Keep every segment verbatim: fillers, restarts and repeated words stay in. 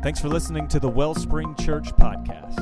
Thanks for listening to the Wellspring Church podcast.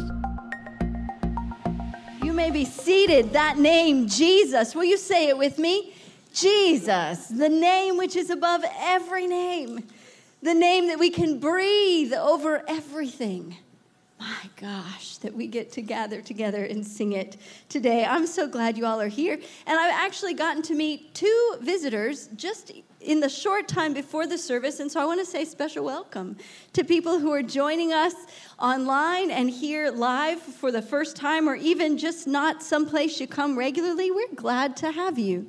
You may be seated. That name, Jesus. Will you say it with me? Jesus, the name which is above every name. The name that we can breathe over everything. My gosh, that we get to gather together and sing it today. I'm so glad you all are here. And I've actually gotten to meet two visitors just in the short time before the service. And so I want to say special welcome to people who are joining us online and here live for the first time, or even just not someplace you come regularly. We're glad to have you.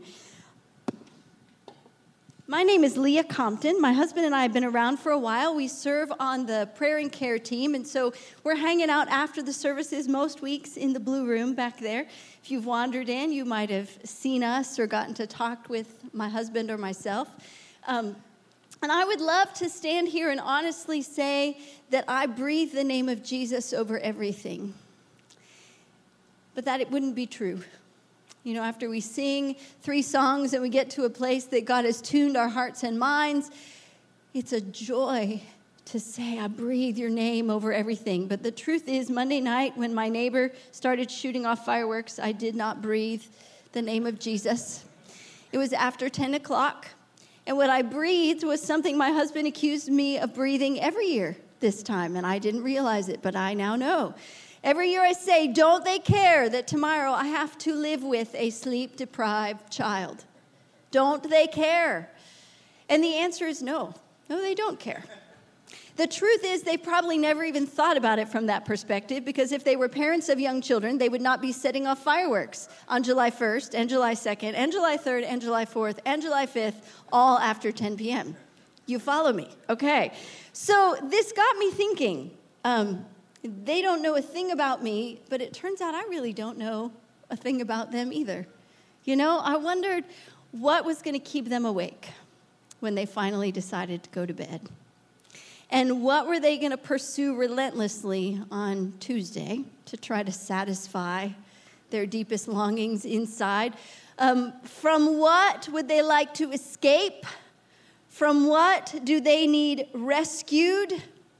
My name is Leah Compton. My husband and I have been around for a while. We serve on the prayer and care team, and so we're hanging out after the services most weeks in the blue room back there. If you've wandered in, you might have seen us or gotten to talk with my husband or myself. Um, and I would love to stand here and honestly say that I breathe the name of Jesus over everything, but that it wouldn't be true. You know, after we sing three songs and we get to a place that God has tuned our hearts and minds, it's a joy to say, I breathe your name over everything. But the truth is, Monday night when my neighbor started shooting off fireworks, I did not breathe the name of Jesus. It was after ten o'clock, and what I breathed was something my husband accused me of breathing every year this time, and I didn't realize it, but I now know. Every year I say, don't they care that tomorrow I have to live with a sleep-deprived child? Don't they care? And the answer is no. No, they don't care. The truth is they probably never even thought about it from that perspective, because if they were parents of young children, they would not be setting off fireworks on July first and July second and July third and July fourth and July fifth, all after ten p.m. You follow me? Okay. So this got me thinking. Um... They don't know a thing about me, but it turns out I really don't know a thing about them either. You know, I wondered what was going to keep them awake when they finally decided to go to bed. And what were they going to pursue relentlessly on Tuesday to try to satisfy their deepest longings inside? Um, from what would they like to escape? From what do they need rescued?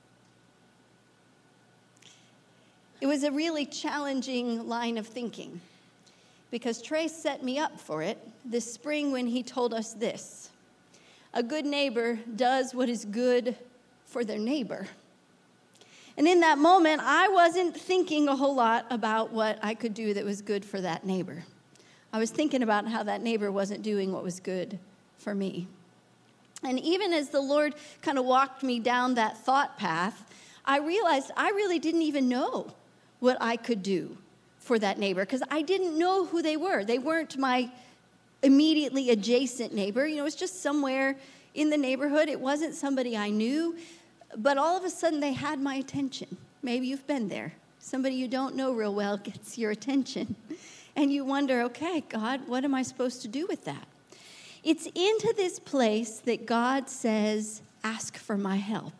It was a really challenging line of thinking, because Trey set me up for it this spring when he told us this: a good neighbor does what is good for their neighbor. And in that moment, I wasn't thinking a whole lot about what I could do that was good for that neighbor. I was thinking about how that neighbor wasn't doing what was good for me. And even as the Lord kind of walked me down that thought path, I realized I really didn't even know what I could do for that neighbor, because I didn't know who they were. They weren't my immediately adjacent neighbor. You know, it was just somewhere in the neighborhood. It wasn't somebody I knew, but all of a sudden they had my attention. Maybe you've been there. Somebody you don't know real well gets your attention, and you wonder, okay, God, what am I supposed to do with that? It's into this place that God says, ask for my help.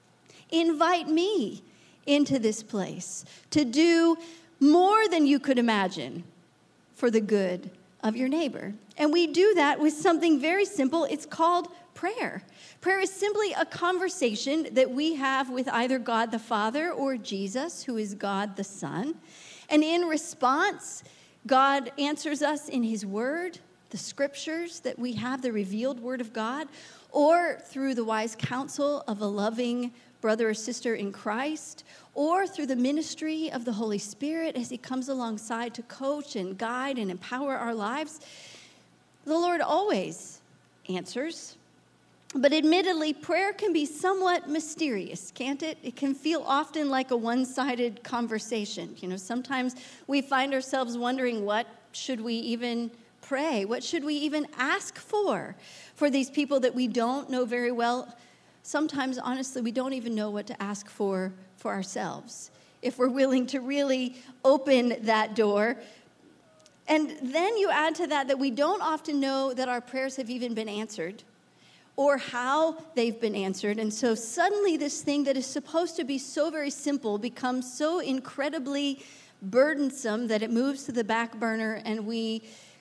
Invite me into this place to do more than you could imagine for the good of your neighbor. And we do that with something very simple. It's called prayer. Prayer is simply a conversation that we have with either God the Father or Jesus, who is God the Son. And in response, God answers us in his word, the scriptures that we have, the revealed word of God, or through the wise counsel of a loving brother or sister in Christ, or through the ministry of the Holy Spirit as he comes alongside to coach and guide and empower our lives. The Lord always answers. But admittedly, prayer can be somewhat mysterious, can't it? It can feel often like a one-sided conversation. You know, sometimes we find ourselves wondering, what should we even pray? What should we even ask for for these people that we don't know very well? Sometimes, honestly, we don't even know what to ask for for ourselves, if we're willing to really open that door. And then you add to that that we don't often know that our prayers have even been answered or how they've been answered. And so suddenly this thing that is supposed to be so very simple becomes so incredibly burdensome that it moves to the back burner, and we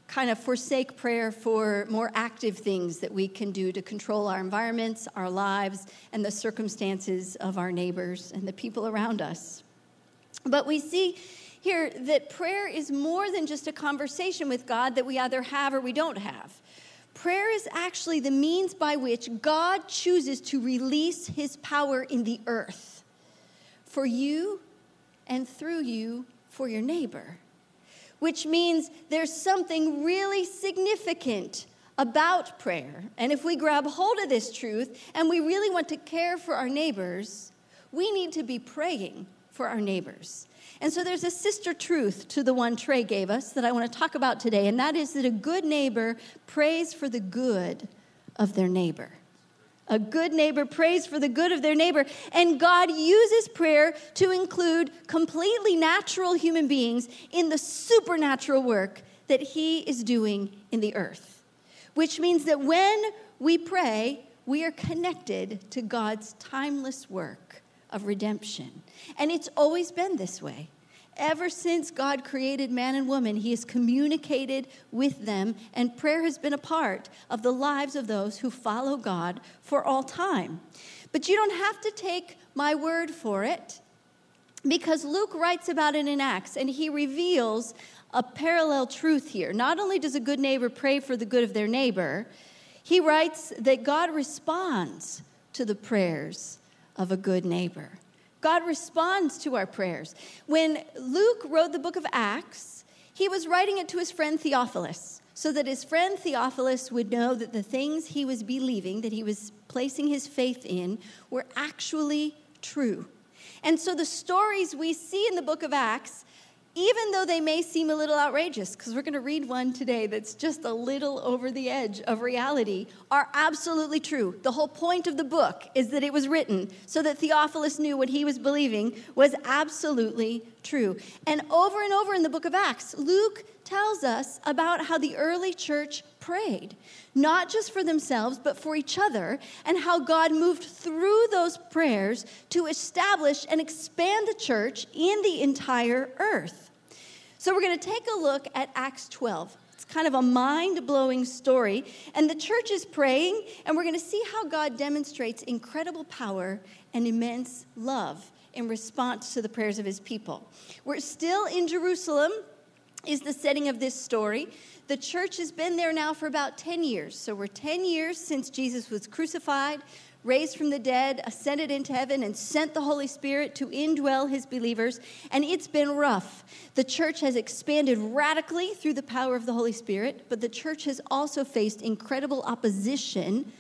kind of forsake prayer for more active things that we can do to control our environments, our lives, and the circumstances of our neighbors and the people around us. But we see here that prayer is more than just a conversation with God that we either have or we don't have. Prayer is actually the means by which God chooses to release his power in the earth for you and through you for your neighbor. Which means there's something really significant about prayer. And if we grab hold of this truth and we really want to care for our neighbors, we need to be praying for our neighbors. And so there's a sister truth to the one Trey gave us that I want to talk about today, and that is that a good neighbor prays for the good of their neighbor. A good neighbor prays for the good of their neighbor. And God uses prayer to include completely natural human beings in the supernatural work that he is doing in the earth. Which means that when we pray, we are connected to God's timeless work of redemption. And it's always been this way. Ever since God created man and woman, he has communicated with them, and prayer has been a part of the lives of those who follow God for all time. But you don't have to take my word for it, because Luke writes about it in Acts, and he reveals a parallel truth here. Not only does a good neighbor pray for the good of their neighbor, he writes that God responds to the prayers of a good neighbor. God responds to our prayers. When Luke wrote the book of Acts, he was writing it to his friend Theophilus, so that his friend Theophilus would know that the things he was believing, that he was placing his faith in, were actually true. And so the stories we see in the book of Acts, even though they may seem a little outrageous, because we're going to read one today that's just a little over the edge of reality, are absolutely true. The whole point of the book is that it was written so that Theophilus knew what he was believing was absolutely true. And over and over in the book of Acts, Luke tells us about how the early church prayed, not just for themselves, but for each other, and how God moved through those prayers to establish and expand the church in the entire earth. So we're going to take a look at Acts twelve. It's kind of a mind-blowing story, and the church is praying, and we're going to see how God demonstrates incredible power and immense love in response to the prayers of his people. We're still in Jerusalem, is the setting of this story. The church has been there now for about ten years. So we're ten years since Jesus was crucified, raised from the dead, ascended into heaven, and sent the Holy Spirit to indwell his believers. And it's been rough. The church has expanded radically through the power of the Holy Spirit, but the church has also faced incredible opposition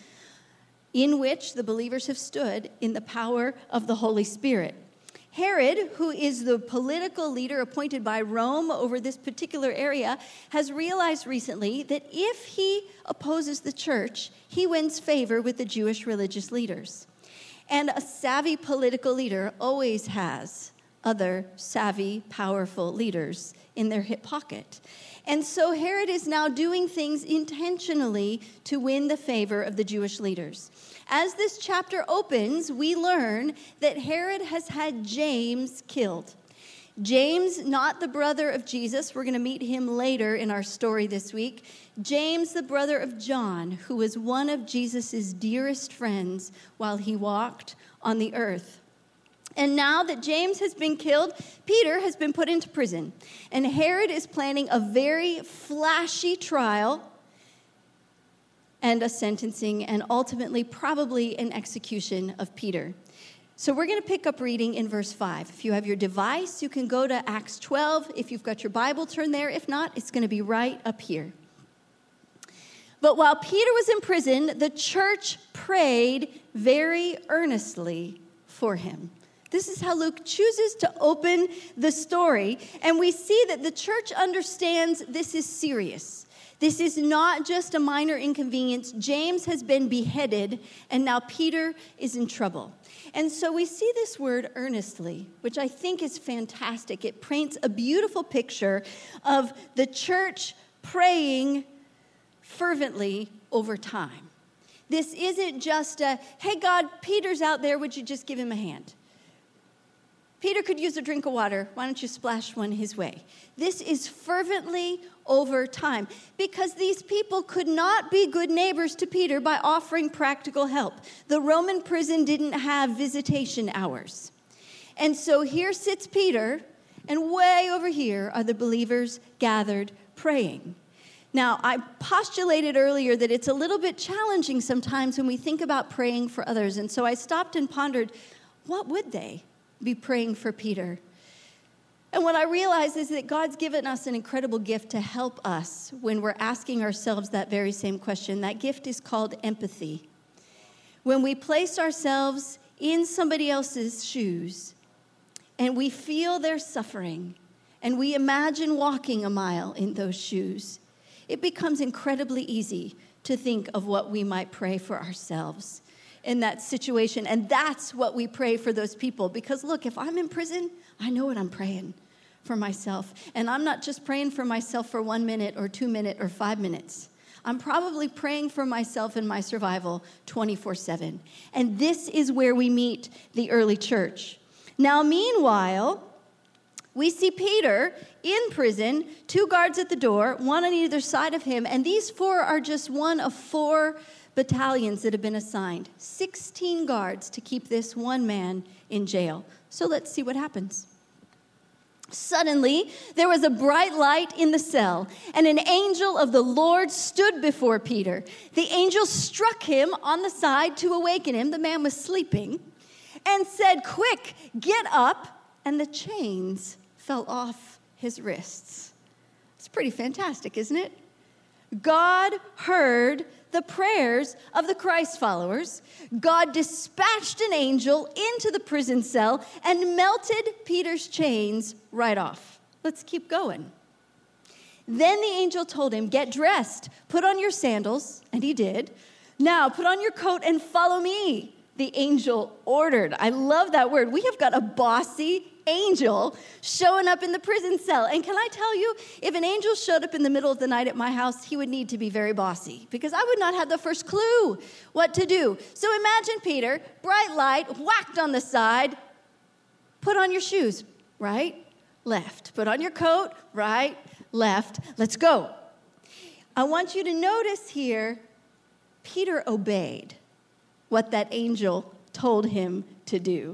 in which the believers have stood in the power of the Holy Spirit. Herod, who is the political leader appointed by Rome over this particular area, has realized recently that if he opposes the church, he wins favor with the Jewish religious leaders. And a savvy political leader always has other savvy, powerful leaders in their hip pocket. And so Herod is now doing things intentionally to win the favor of the Jewish leaders. As this chapter opens, we learn that Herod has had James killed. James, not the brother of Jesus. We're going to meet him later in our story this week. James, the brother of John, who was one of Jesus' dearest friends while he walked on the earth. And now that James has been killed, Peter has been put into prison. And Herod is planning a very flashy trial and a sentencing, and ultimately probably an execution of Peter. So we're going to pick up reading in verse five. If you have your device, you can go to Acts twelve. If you've got your Bible, turn there. If not, it's going to be right up here. But while Peter was in prison, the church prayed very earnestly for him. This is how Luke chooses to open the story. And we see that the church understands this is serious. This is not just a minor inconvenience. James has been beheaded, and now Peter is in trouble. And so we see this word earnestly, which I think is fantastic. It paints a beautiful picture of the church praying fervently over time. This isn't just a, hey, God, Peter's out there, would you just give him a hand? Peter could use a drink of water. Why don't you splash one his way? This is fervently over time because these people could not be good neighbors to Peter by offering practical help. The Roman prison didn't have visitation hours. And so here sits Peter, and way over here are the believers gathered praying. Now, I postulated earlier that it's a little bit challenging sometimes when we think about praying for others. And so I stopped and pondered, what would they be praying for Peter? And what I realized is that God's given us an incredible gift to help us when we're asking ourselves that very same question. That gift is called empathy. When we place ourselves in somebody else's shoes and we feel their suffering and we imagine walking a mile in those shoes, it becomes incredibly easy to think of what we might pray for ourselves in that situation. And that's what we pray for those people. Because look, if I'm in prison, I know what I'm praying for myself. And I'm not just praying for myself for one minute or two minutes or five minutes. I'm probably praying for myself and my survival twenty-four seven. And this is where we meet the early church. Now, meanwhile, we see Peter in prison, two guards at the door, one on either side of him. And these four are just one of four battalions that have been assigned. sixteen guards to keep this one man in jail. So let's see what happens. Suddenly, there was a bright light in the cell, and an angel of the Lord stood before Peter. The angel struck him on the side to awaken him. The man was sleeping, and said, "Quick, get up." And the chains fell off his wrists. It's pretty fantastic, isn't it? God heard the prayers of the Christ followers. God dispatched an angel into the prison cell and melted Peter's chains right off. Let's keep going. Then the angel told him, "Get dressed, put on your sandals," and he did. "Now put on your coat and follow me," the angel ordered. I love that word. We have got a bossy angel showing up in the prison cell. And can I tell you, if an angel showed up in the middle of the night at my house, he would need to be very bossy because I would not have the first clue what to do. So imagine Peter, bright light, whacked on the side. Put on your shoes, right, left. Put on your coat, right, left. Let's go. I want you to notice here, Peter obeyed what that angel told him to do.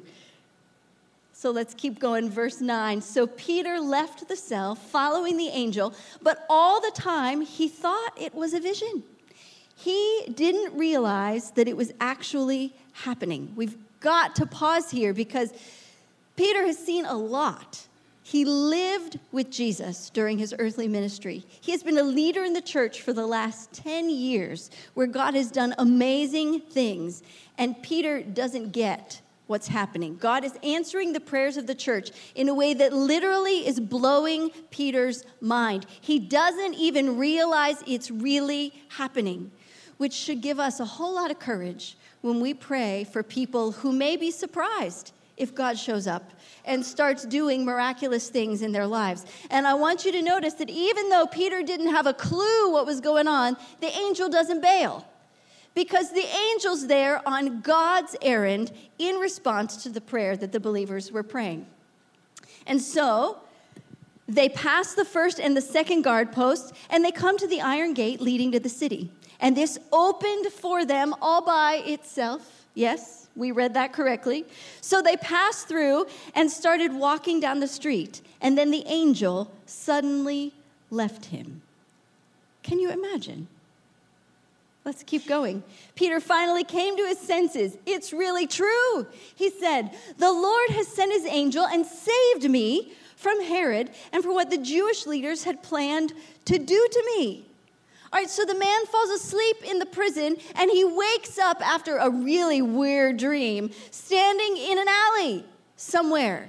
So let's keep going. Verse nine. So Peter left the cell following the angel, but all the time he thought it was a vision. He didn't realize that it was actually happening. We've got to pause here because Peter has seen a lot. He lived with Jesus during his earthly ministry. He has been a leader in the church for the last ten years where God has done amazing things, and Peter doesn't get what's happening. God is answering the prayers of the church in a way that literally is blowing Peter's mind. He doesn't even realize it's really happening, which should give us a whole lot of courage when we pray for people who may be surprised if God shows up and starts doing miraculous things in their lives. And I want you to notice that even though Peter didn't have a clue what was going on, the angel doesn't bail. Because the angel's there on God's errand in response to the prayer that the believers were praying. And so they pass the first and the second guard post, and they come to the iron gate leading to the city. And this opened for them all by itself. Yes, we read that correctly. So they passed through and started walking down the street. And then the angel suddenly left him. Can you imagine? Let's keep going. Peter finally came to his senses. It's really true. He said, "The Lord has sent his angel and saved me from Herod and from what the Jewish leaders had planned to do to me." All right, so the man falls asleep in the prison, and he wakes up after a really weird dream, standing in an alley somewhere.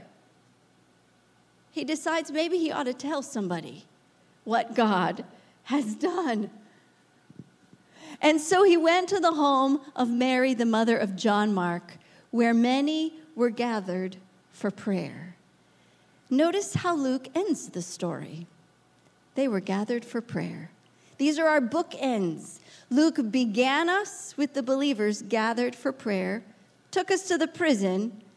He decides maybe he ought to tell somebody what God has done. And so he went to the home of Mary, the mother of John Mark, where many were gathered for prayer. Notice how Luke ends the story. They were gathered for prayer. These are our bookends. Luke began us with the believers gathered for prayer, took us to the prison,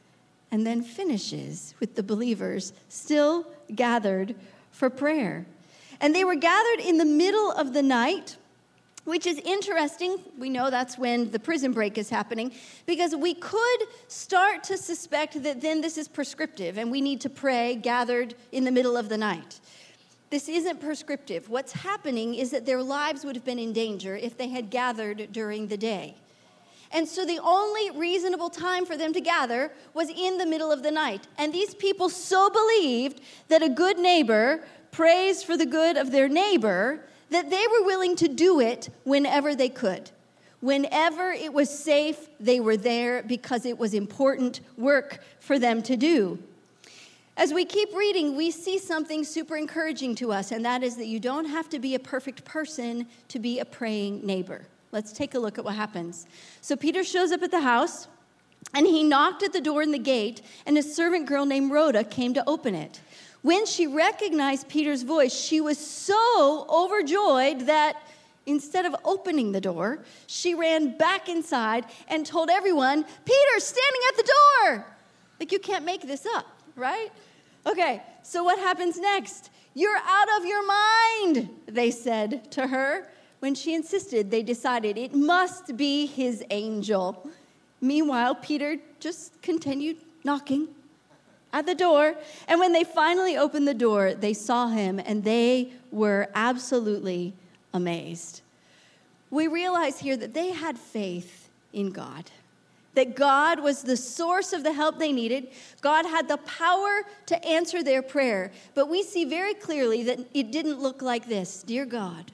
and then finishes with the believers still gathered for prayer. And they were gathered in the middle of the night, which is interesting. We know that's when the prison break is happening, because we could start to suspect that then this is prescriptive and we need to pray gathered in the middle of the night. This isn't prescriptive. What's happening is that their lives would have been in danger if they had gathered during the day. And so the only reasonable time for them to gather was in the middle of the night. And these people so believed that a good neighbor prays for the good of their neighbor that they were willing to do it whenever they could. Whenever it was safe, they were there because it was important work for them to do. As we keep reading, we see something super encouraging to us, and that is that you don't have to be a perfect person to be a praying neighbor. Let's take a look at what happens. So Peter shows up at the house, and he knocked at the door in the gate, and a servant girl named Rhoda came to open it. When she recognized Peter's voice, she was so overjoyed that instead of opening the door, she ran back inside and told everyone, "Peter's standing at the door!" Like, you can't make this up, right? Okay, so what happens next? "You're out of your mind," they said to her. When she insisted, they decided it must be his angel. Meanwhile, Peter just continued knocking at the door. And when they finally opened the door, they saw him, and they were absolutely amazed. We realize here that they had faith in God, that God was the source of the help they needed. God had the power to answer their prayer. But we see very clearly that it didn't look like this. "Dear God,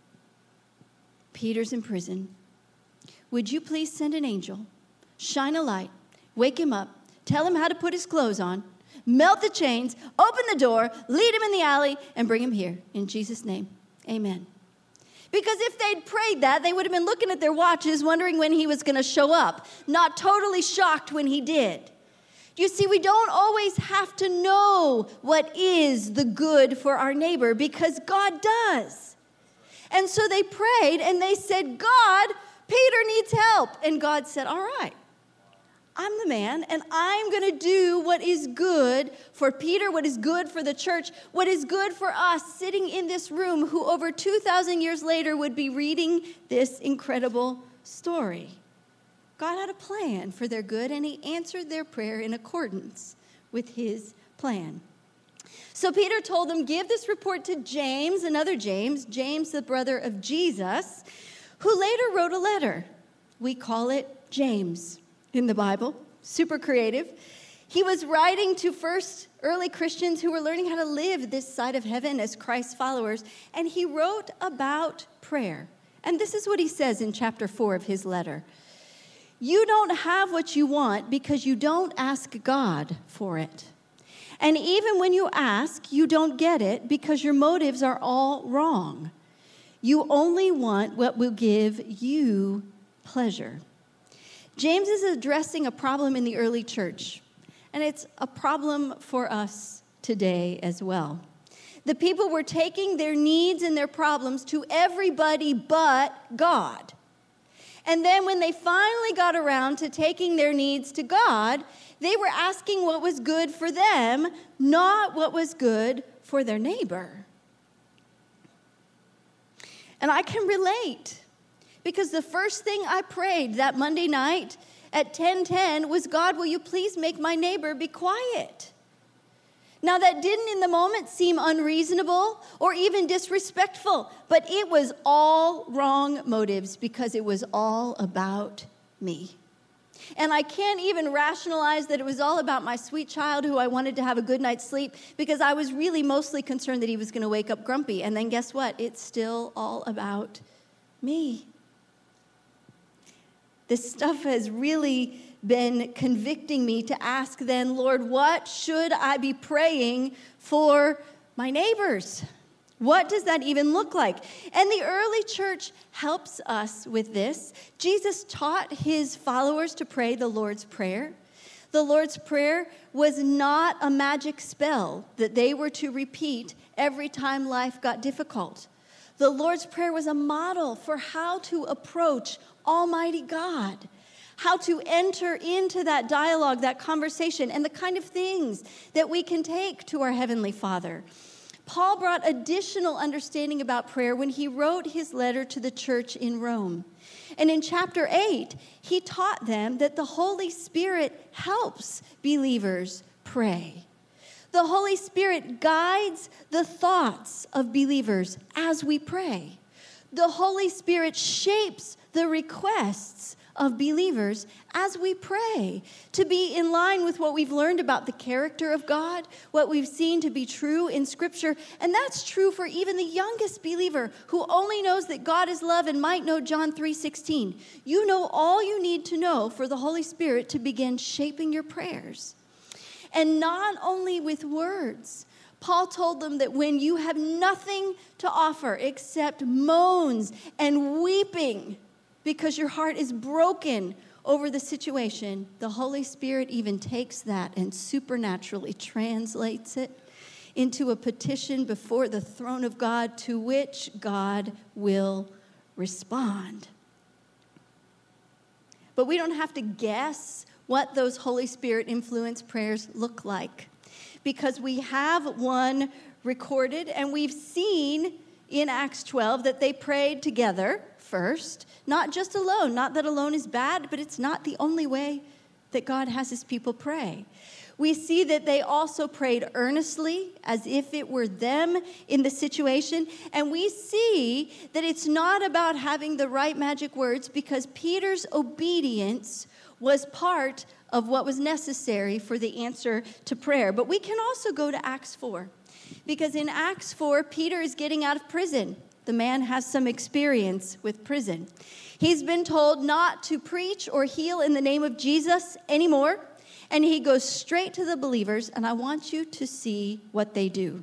Peter's in prison. Would you please send an angel, shine a light, wake him up, tell him how to put his clothes on, melt the chains, open the door, lead him in the alley, and bring him here. In Jesus' name, amen." Because if they'd prayed that, they would have been looking at their watches, wondering when he was going to show up, not totally shocked when he did. You see, we don't always have to know what is the good for our neighbor, because God does. And so they prayed, and they said, "God, Peter needs help." And God said, "All right, I'm the man, and I'm going to do what is good for Peter, what is good for the church, what is good for us sitting in this room who over two thousand years later would be reading this incredible story." God had a plan for their good, and he answered their prayer in accordance with his plan. So Peter told them, "Give this report to James," another James, James the brother of Jesus, who later wrote a letter. We call it James in the Bible. Super creative. He was writing to first early Christians who were learning how to live this side of heaven as Christ's followers, and he wrote about prayer. And this is what he says in chapter four of his letter. "You don't have what you want because you don't ask God for it. And even when you ask, you don't get it because your motives are all wrong. You only want what will give you pleasure." James is addressing a problem in the early church, and it's a problem for us today as well. The people were taking their needs and their problems to everybody but God. And then when they finally got around to taking their needs to God, they were asking what was good for them, not what was good for their neighbor. And I can relate, because the first thing I prayed that Monday night at ten ten was, "God, will you please make my neighbor be quiet?" Now, that didn't in the moment seem unreasonable or even disrespectful, but it was all wrong motives because it was all about me. And I can't even rationalize that it was all about my sweet child who I wanted to have a good night's sleep, because I was really mostly concerned that he was going to wake up grumpy. And then guess what? It's still all about me. This stuff has really been convicting me to ask then, "Lord, what should I be praying for my neighbors? What does that even look like?" And the early church helps us with this. Jesus taught his followers to pray the Lord's Prayer. The Lord's Prayer was not a magic spell that they were to repeat every time life got difficult. The Lord's Prayer was a model for how to approach Almighty God, how to enter into that dialogue, that conversation, and the kind of things that we can take to our Heavenly Father. Paul brought additional understanding about prayer when he wrote his letter to the church in Rome. And in chapter eight, he taught them that the Holy Spirit helps believers pray. The Holy Spirit guides the thoughts of believers as we pray. The Holy Spirit shapes the requests of believers as we pray to be in line with what we've learned about the character of God, what we've seen to be true in Scripture. And that's true for even the youngest believer who only knows that God is love and might know John three sixteen. You know all you need to know for the Holy Spirit to begin shaping your prayers. And not only with words. Paul told them that when you have nothing to offer except moans and weeping because your heart is broken over the situation, the Holy Spirit even takes that and supernaturally translates it into a petition before the throne of God to which God will respond. But we don't have to guess what those Holy Spirit influenced prayers look like, because we have one recorded, and we've seen in Acts twelve that they prayed together first, not just alone. Not that alone is bad, but it's not the only way that God has his people pray. We see that they also prayed earnestly, as if it were them in the situation. And we see that it's not about having the right magic words, because Peter's obedience was part of what was necessary for the answer to prayer. But we can also go to Acts four, because in Acts four, Peter is getting out of prison. The man has some experience with prison. He's been told not to preach or heal in the name of Jesus anymore, and he goes straight to the believers, and I want you to see what they do.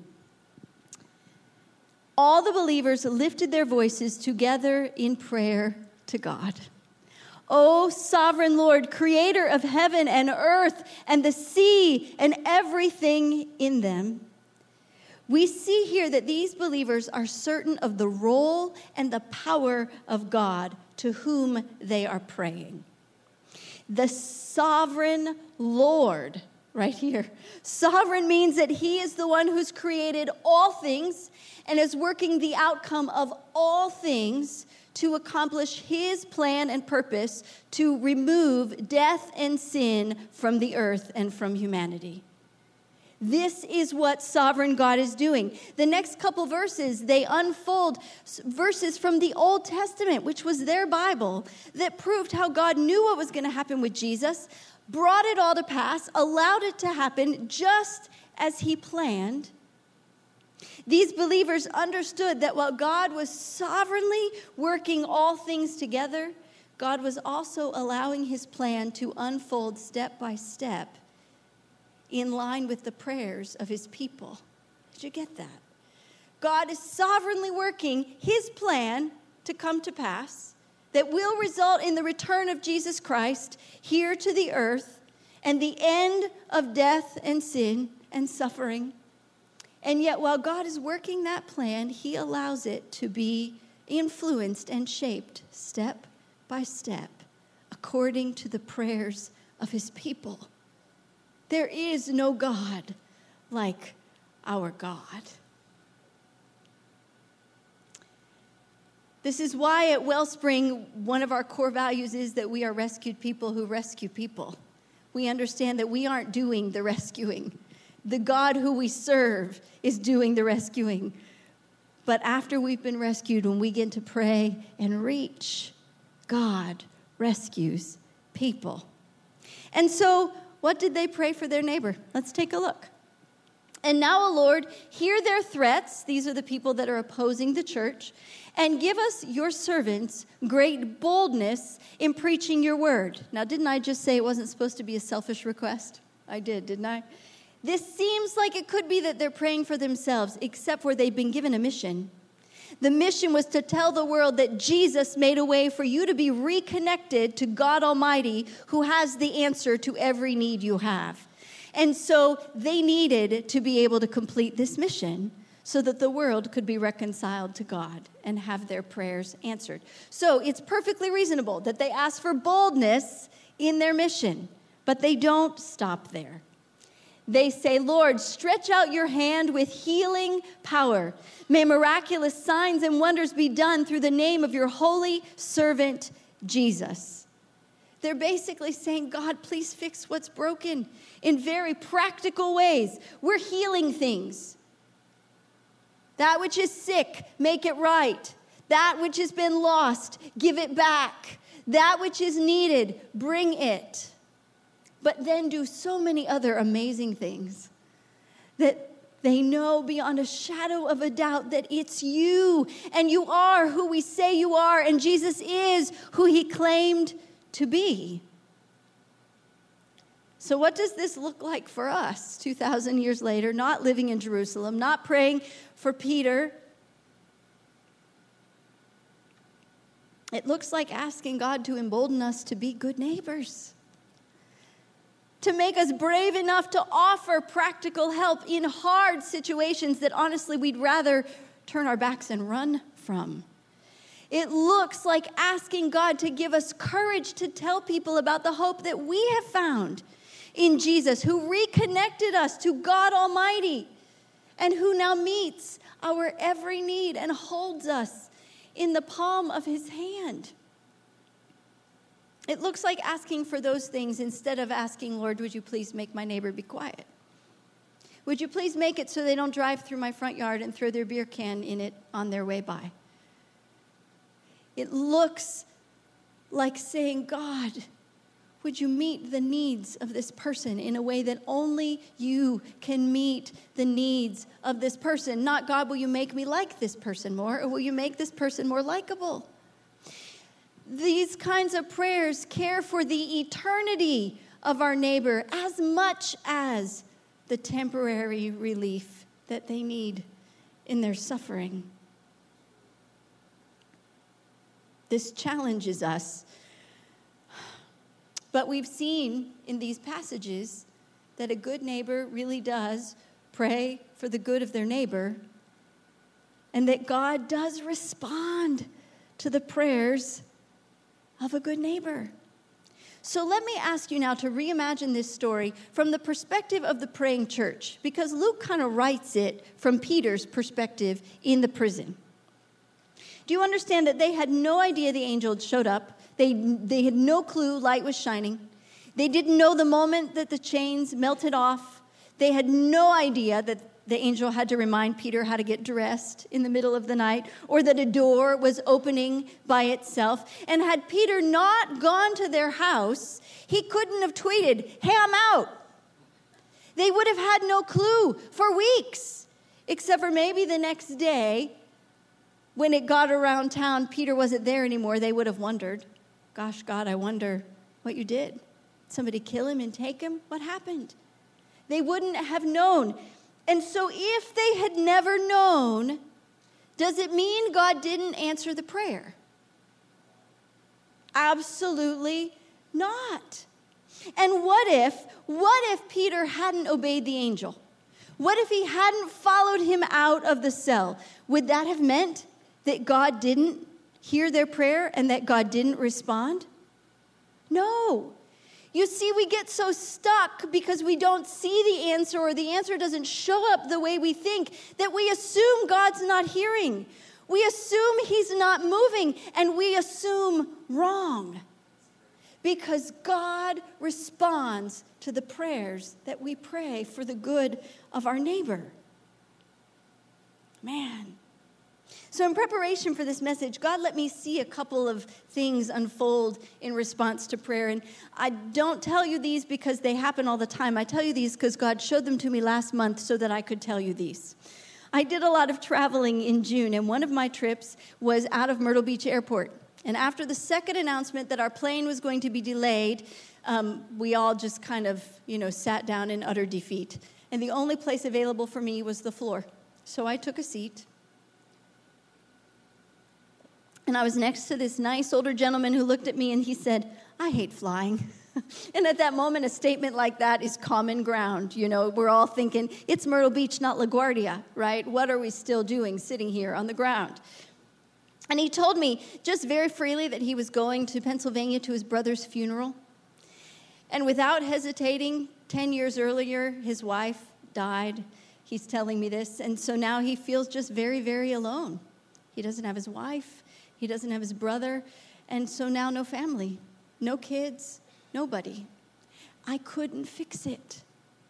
All the believers lifted their voices together in prayer to God. O sovereign Lord, creator of heaven and earth and the sea and everything in them. We see here that these believers are certain of the role and the power of God to whom they are praying. The sovereign Lord, right here. Sovereign means that he is the one who's created all things and is working the outcome of all things to accomplish his plan and purpose to remove death and sin from the earth and from humanity. This is what sovereign God is doing. The next couple verses, they unfold verses from the Old Testament, which was their Bible, that proved how God knew what was going to happen with Jesus, brought it all to pass, allowed it to happen just as he planned. These believers understood that while God was sovereignly working all things together, God was also allowing his plan to unfold step by step in line with the prayers of his people. Did you get that? God is sovereignly working his plan to come to pass that will result in the return of Jesus Christ here to the earth and the end of death and sin and suffering. And yet, while God is working that plan, he allows it to be influenced and shaped step by step according to the prayers of his people. There is no God like our God. This is why at Wellspring, one of our core values is that we are rescued people who rescue people. We understand that we aren't doing the rescuing. The God who we serve is doing the rescuing. But after we've been rescued, when we get to pray and reach, God rescues people. And so, what did they pray for their neighbor? Let's take a look. And now, O Lord, hear their threats. These are the people that are opposing the church. And give us, your servants, great boldness in preaching your word. Now, didn't I just say it wasn't supposed to be a selfish request? I did, didn't I? This seems like it could be that they're praying for themselves, except where they've been given a mission. The mission was to tell the world that Jesus made a way for you to be reconnected to God Almighty, who has the answer to every need you have. And so they needed to be able to complete this mission so that the world could be reconciled to God and have their prayers answered. So it's perfectly reasonable that they ask for boldness in their mission, but they don't stop there. They say, Lord, stretch out your hand with healing power. May miraculous signs and wonders be done through the name of your holy servant, Jesus. They're basically saying, God, please fix what's broken in very practical ways. We're healing things. That which is sick, make it right. That which has been lost, give it back. That which is needed, bring it. But then do so many other amazing things that they know beyond a shadow of a doubt that it's you, and you are who we say you are, and Jesus is who he claimed to be. So what does this look like for us two thousand years later, not living in Jerusalem, not praying for Peter? It looks like asking God to embolden us to be good neighbors, to make us brave enough to offer practical help in hard situations that honestly we'd rather turn our backs and run from. It looks like asking God to give us courage to tell people about the hope that we have found in Jesus, who reconnected us to God Almighty and who now meets our every need and holds us in the palm of his hand. It looks like asking for those things instead of asking, Lord, would you please make my neighbor be quiet? Would you please make it so they don't drive through my front yard and throw their beer can in it on their way by? It looks like saying, God, would you meet the needs of this person in a way that only you can meet the needs of this person? Not, God, will you make me like this person more, or will you make this person more likable? These kinds of prayers care for the eternity of our neighbor as much as the temporary relief that they need in their suffering. This challenges us. But we've seen in these passages that a good neighbor really does pray for the good of their neighbor, and that God does respond to the prayers of a good neighbor. So let me ask you now to reimagine this story from the perspective of the praying church, because Luke kind of writes it from Peter's perspective in the prison. Do you understand that they had no idea the angel showed up? They, they had no clue light was shining. They didn't know the moment that the chains melted off. They had no idea that the angel had to remind Peter how to get dressed in the middle of the night, or that a door was opening by itself. And had Peter not gone to their house, he couldn't have tweeted, hey, I'm out. They would have had no clue for weeks, except for maybe the next day when it got around town, Peter wasn't there anymore. They would have wondered, gosh, God, I wonder what you did. Somebody kill him and take him? What happened? They wouldn't have known. And so if they had never known, does it mean God didn't answer the prayer? Absolutely not. And what if, what if Peter hadn't obeyed the angel? What if he hadn't followed him out of the cell? Would that have meant that God didn't hear their prayer and that God didn't respond? No. You see, we get so stuck because we don't see the answer, or the answer doesn't show up the way we think, that we assume God's not hearing. We assume he's not moving, and we assume wrong. Because God responds to the prayers that we pray for the good of our neighbor. Man. So in preparation for this message, God let me see a couple of things unfold in response to prayer. And I don't tell you these because they happen all the time. I tell you these because God showed them to me last month so that I could tell you these. I did a lot of traveling in June, and one of my trips was out of Myrtle Beach Airport. And after the second announcement that our plane was going to be delayed, um, we all just kind of, you know, sat down in utter defeat. And the only place available for me was the floor. So I took a seat. And I was next to this nice older gentleman who looked at me and he said, I hate flying. And at that moment, a statement like that is common ground. You know, we're all thinking, it's Myrtle Beach, not LaGuardia, right? What are we still doing sitting here on the ground? And he told me just very freely that he was going to Pennsylvania to his brother's funeral. And without hesitating, ten years earlier, his wife died. He's telling me this. And so now he feels just very, very alone. He doesn't have his wife. He doesn't have his brother. And so now no family, no kids, nobody. I couldn't fix it.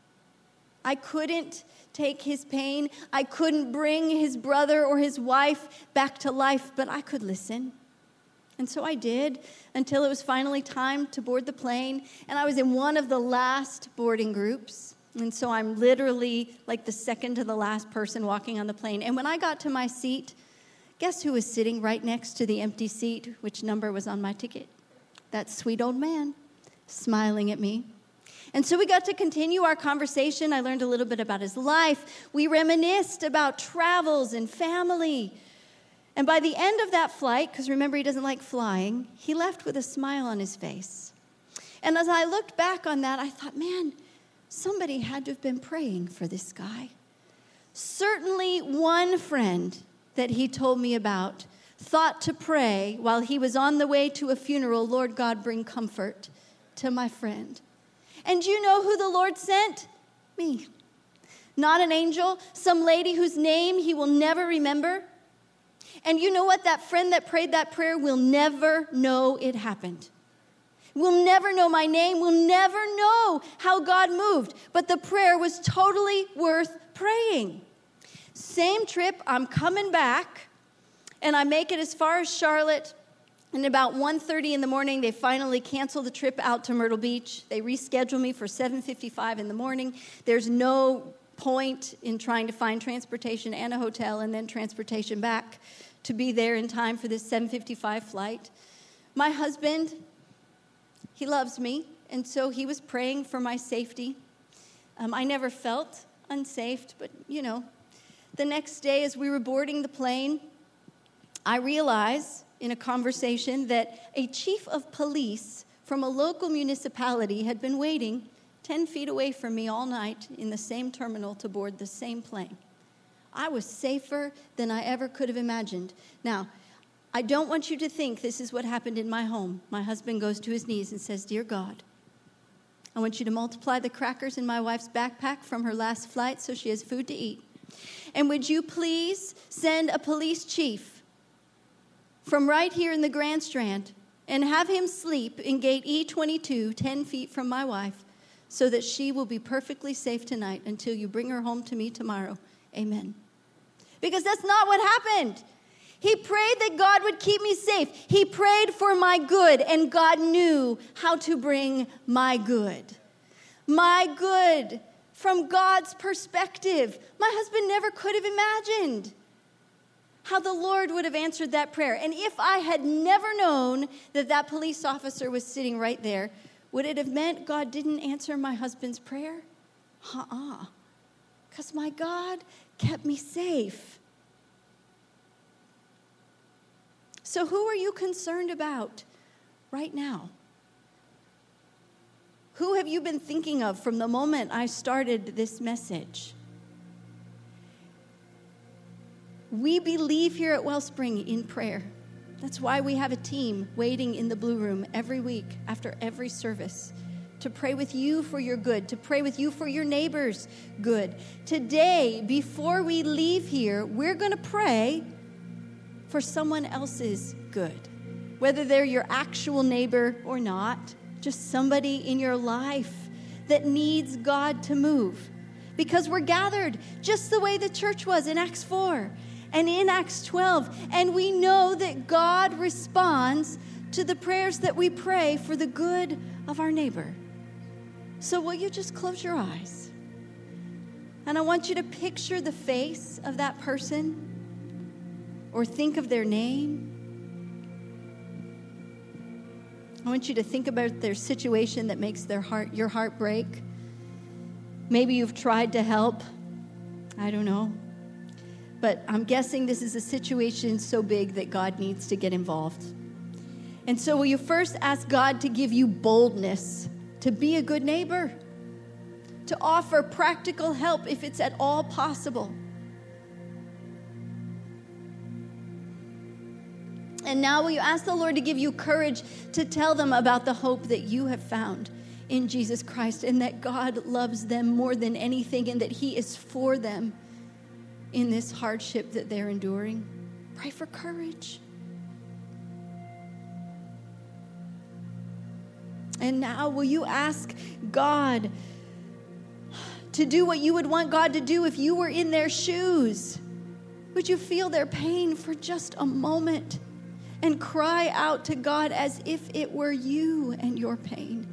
I couldn't take his pain. I couldn't bring his brother or his wife back to life, but I could listen. And so I did until it was finally time to board the plane. And I was in one of the last boarding groups. And so I'm literally like the second to the last person walking on the plane. And when I got to my seat, guess who was sitting right next to the empty seat? Which number was on my ticket? That sweet old man, smiling at me. And so we got to continue our conversation. I learned a little bit about his life. We reminisced about travels and family. And by the end of that flight, because remember he doesn't like flying, he left with a smile on his face. And as I looked back on that, I thought, man, somebody had to have been praying for this guy. Certainly one friend that he told me about thought to pray while he was on the way to a funeral, Lord God, bring comfort to my friend. And you know who the Lord sent? Me. Not an angel, some lady whose name he will never remember. And you know what? That friend that prayed that prayer will never know it happened. We'll never know my name. We'll never know how God moved. But the prayer was totally worth praying. Same trip, I'm coming back, and I make it as far as Charlotte. And about one thirty in the morning, they finally cancel the trip out to Myrtle Beach. They reschedule me for seven fifty-five in the morning. There's no point in trying to find transportation and a hotel and then transportation back to be there in time for this seven fifty-five flight. My husband, he loves me, and so he was praying for my safety. Um, I never felt unsafe, but, you know, the next day as we were boarding the plane, I realized in a conversation that a chief of police from a local municipality had been waiting ten feet away from me all night in the same terminal to board the same plane. I was safer than I ever could have imagined. Now, I don't want you to think this is what happened in my home. My husband goes to his knees and says, Dear God, I want you to multiply the crackers in my wife's backpack from her last flight so she has food to eat. And would you please send a police chief from right here in the Grand Strand and have him sleep in gate E twenty-two, ten feet from my wife, so that she will be perfectly safe tonight until you bring her home to me tomorrow. Amen. Because that's not what happened. He prayed that God would keep me safe. He prayed for my good, and God knew how to bring my good. My good from God's perspective. My husband never could have imagined how the Lord would have answered that prayer. And if I had never known that that police officer was sitting right there, would it have meant God didn't answer my husband's prayer? Uh-uh. Because my God kept me safe. So who are you concerned about right now? Who have you been thinking of from the moment I started this message? We believe here at Wellspring in prayer. That's why we have a team waiting in the Blue Room every week after every service to pray with you for your good, to pray with you for your neighbor's good. Today, before we leave here, we're going to pray for someone else's good, whether they're your actual neighbor or not, just somebody in your life that needs God to move. Because we're gathered just the way the church was in Acts four and in Acts twelve, and we know that God responds to the prayers that we pray for the good of our neighbor. So will you just close your eyes? And I want you to picture the face of that person or think of their name. I want you to think about their situation that makes their heart, your heart break. Maybe you've tried to help. I don't know. But I'm guessing this is a situation so big that God needs to get involved. And so will you first ask God to give you boldness to be a good neighbor, to offer practical help if it's at all possible. And now will you ask the Lord to give you courage to tell them about the hope that you have found in Jesus Christ, and that God loves them more than anything, and that he is for them in this hardship that they're enduring. Pray for courage. And now, will you ask God to do what you would want God to do if you were in their shoes? Would you feel their pain for just a moment and cry out to God as if it were you and your pain?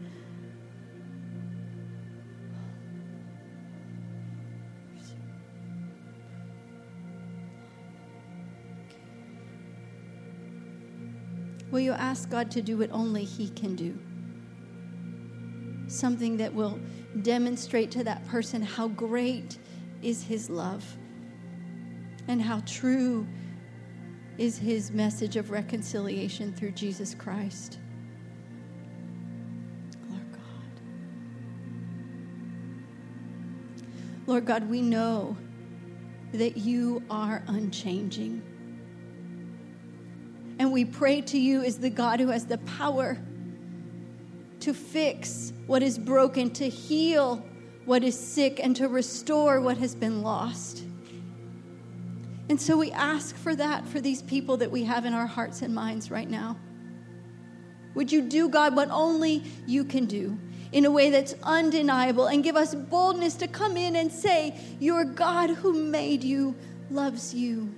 Will you ask God to do what only he can do? Something that will demonstrate to that person how great is his love and how true is his message of reconciliation through Jesus Christ. Lord God. Lord God, we know that you are unchanging. And we pray to you as the God who has the power to fix what is broken, to heal what is sick, and to restore what has been lost. And so we ask for that for these people that we have in our hearts and minds right now. Would you do, God, what only you can do in a way that's undeniable, and give us boldness to come in and say, your God who made you loves you.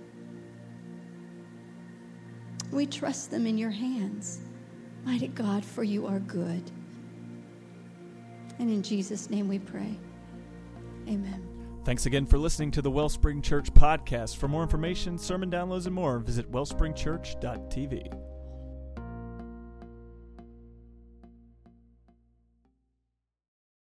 We trust them in your hands. Mighty God, for you are good. And in Jesus' name we pray. Amen. Thanks again for listening to the Wellspring Church podcast. For more information, sermon downloads, and more, visit wellspring church dot t v.